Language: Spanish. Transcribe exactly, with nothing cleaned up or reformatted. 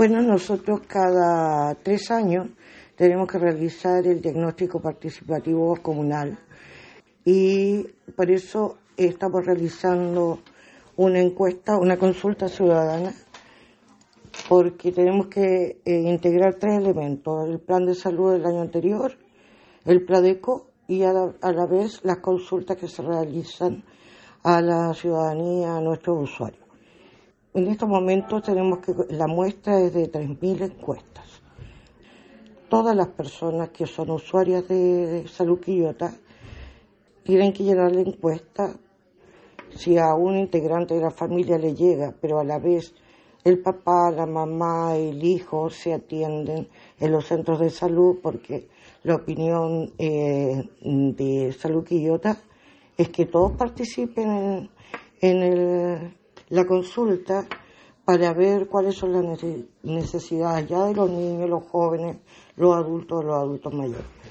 Bueno, nosotros cada tres años tenemos que realizar el diagnóstico participativo comunal y por eso estamos realizando una encuesta, una consulta ciudadana, porque tenemos que eh, integrar tres elementos: el plan de salud del año anterior, el PLADECO y a la, a la vez las consultas que se realizan a la ciudadanía, a nuestros usuarios. En estos momentos tenemos que, la muestra es de tres mil encuestas. Todas las personas que son usuarias de Salud Quillota tienen que llenar la encuesta. Si a un integrante de la familia le llega, pero a la vez el papá, la mamá, el hijo se atienden en los centros de salud, porque la opinión eh, de Salud Quillota es que todos participen en, en el, la consulta para ver cuáles son las necesidades ya de los niños, los jóvenes, los adultos, los adultos mayores.